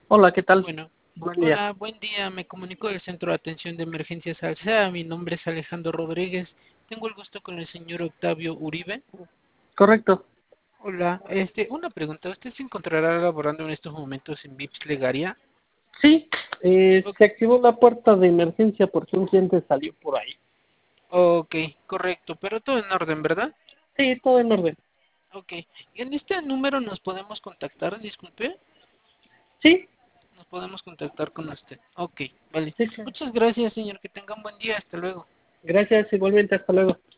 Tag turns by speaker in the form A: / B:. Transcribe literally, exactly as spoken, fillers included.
A: Hola, ¿qué tal?
B: Bueno,
A: Buen día.
B: hola, buen día. Me comunico del Centro de Atención de Emergencias Alsea. Mi nombre es Alejandro Rodríguez. Tengo el gusto con el señor Octavio Uribe.
A: Correcto.
B: Hola, este, una pregunta. ¿Usted se encontrará laborando en estos momentos en Vips Legaria?
A: Sí, eh,
B: O-
A: se activó la puerta de emergencia porque un cliente salió por ahí.
B: ok, correcto, pero todo en orden, ¿verdad?
A: Sí, todo en orden.
B: Ok, en este número nos podemos contactar, disculpe.
A: Sí,
B: Nos podemos contactar con usted. Ok, vale.
A: sí, claro.
B: Muchas gracias, señor. Que tenga un buen día. Hasta luego.
A: Gracias, igualmente, hasta luego.